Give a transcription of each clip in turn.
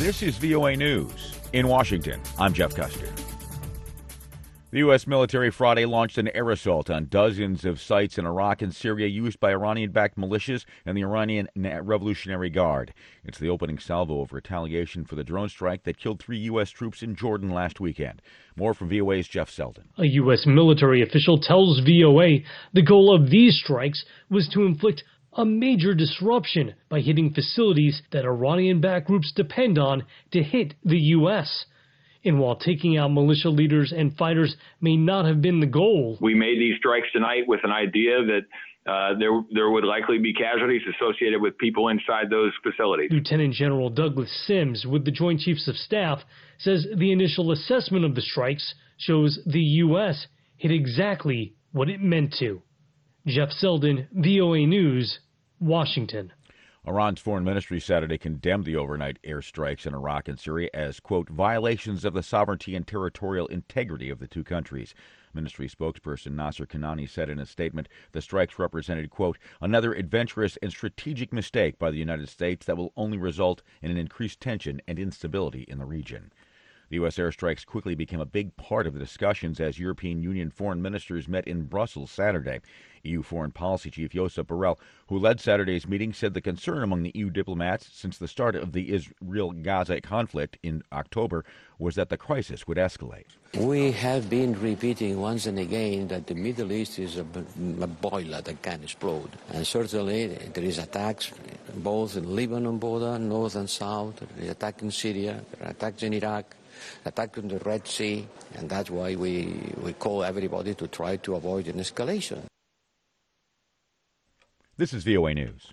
This is VOA News. In Washington, I'm Jeff Custer. The U.S. military Friday launched an air assault on dozens of sites in Iraq and Syria used by Iranian-backed militias and the Iranian Revolutionary Guard. It's the opening salvo of retaliation for the drone strike that killed 3 U.S. troops in Jordan last weekend. More from VOA's Jeff Selden. A U.S. military official tells VOA the goal of these strikes was to inflict a major disruption by hitting facilities that Iranian-backed groups depend on to hit the U.S. And while taking out militia leaders and fighters may not have been the goal, we made these strikes tonight with an idea that there would likely be casualties associated with people inside those facilities. Lieutenant General Douglas Sims with the Joint Chiefs of Staff says the initial assessment of the strikes shows the U.S. hit exactly what it meant to. Jeff Selden, VOA News, Washington. Iran's foreign ministry Saturday condemned the overnight airstrikes in Iraq and Syria as, quote, violations of the sovereignty and territorial integrity of the two countries. Ministry spokesperson Nasser Kanani said in a statement the strikes represented, quote, another adventurous and strategic mistake by the United States that will only result in an increased tension and instability in the region. The U.S. airstrikes quickly became a big part of the discussions as European Union foreign ministers met in Brussels Saturday. EU Foreign Policy Chief Josep Borrell, who led Saturday's meeting, said the concern among the EU diplomats since the start of the Israel-Gaza conflict in October was that the crisis would escalate. We have been repeating once and again that the Middle East is a boiler that can explode. And certainly there is attacks both in Lebanon border, north and south, there is attack in Syria, there are attacks in Iraq, attack in the Red Sea, and that's why we call everybody to try to avoid an escalation. This is VOA News.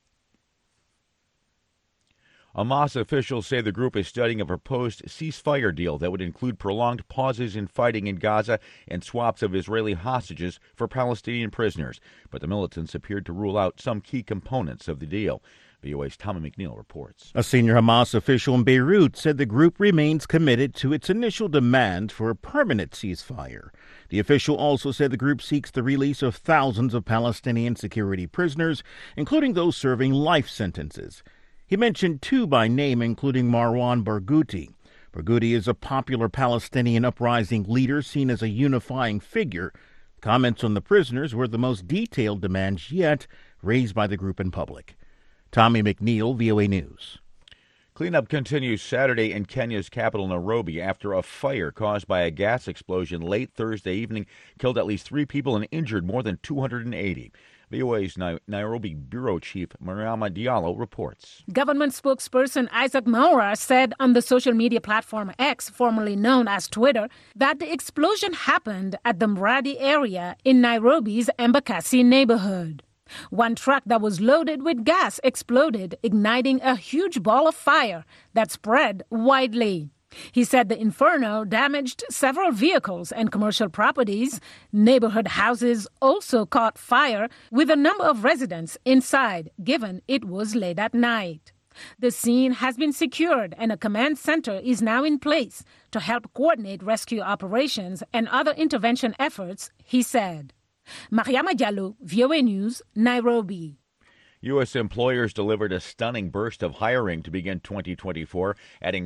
Hamas officials say the group is studying a proposed ceasefire deal that would include prolonged pauses in fighting in Gaza and swaps of Israeli hostages for Palestinian prisoners. But the militants appeared to rule out some key components of the deal. VOA's Tommy McNeil reports. A senior Hamas official in Beirut said the group remains committed to its initial demand for a permanent ceasefire. The official also said the group seeks the release of thousands of Palestinian security prisoners, including those serving life sentences. He mentioned 2 by name, including Marwan Barghouti. Barghouti is a popular Palestinian uprising leader seen as a unifying figure. Comments on the prisoners were the most detailed demands yet raised by the group in public. Tommy McNeil, VOA News. Cleanup continues Saturday in Kenya's capital, Nairobi, after a fire caused by a gas explosion late Thursday evening killed at least 3 people and injured more than 280. VOA's Nairobi Bureau Chief Mariama Diallo reports. Government spokesperson Isaac Mwaura said on the social media platform X, formerly known as Twitter, that the explosion happened at the Mradi area in Nairobi's Embakasi neighborhood. One truck that was loaded with gas exploded, igniting a huge ball of fire that spread widely. He said the inferno damaged several vehicles and commercial properties. Neighborhood houses also caught fire, with a number of residents inside, given it was late at night. The scene has been secured and a command center is now in place to help coordinate rescue operations and other intervention efforts, he said. Mariama Diallo, VOA News, Nairobi. U.S. employers delivered a stunning burst of hiring to begin 2024, adding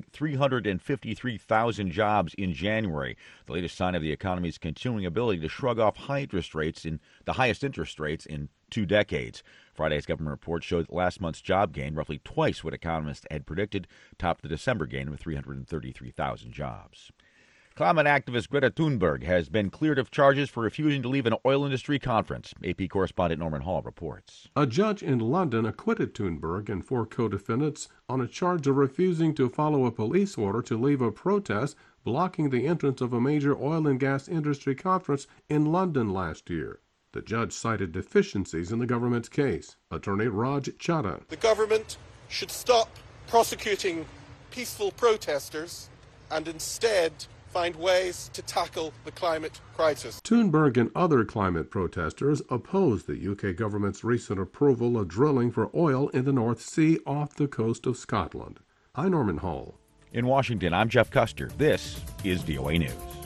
353,000 jobs in January, the latest sign of the economy's continuing ability to shrug off high interest rates in the highest interest rates in 2 decades. Friday's government report showed that last month's job gain, roughly twice what economists had predicted, topped the December gain of 333,000 jobs. Climate activist Greta Thunberg has been cleared of charges for refusing to leave an oil industry conference. AP correspondent Norman Hall reports. A judge in London acquitted Thunberg and 4 co-defendants on a charge of refusing to follow a police order to leave a protest blocking the entrance of a major oil and gas industry conference in London last year. The judge cited deficiencies in the government's case. Attorney Raj Chadha. The government should stop prosecuting peaceful protesters and instead find ways to tackle the climate crisis. Thunberg and other climate protesters opposed the UK government's recent approval of drilling for oil in the North Sea off the coast of Scotland. I'm Norman Hall. In Washington, I'm Jeff Custer. This is VOA News.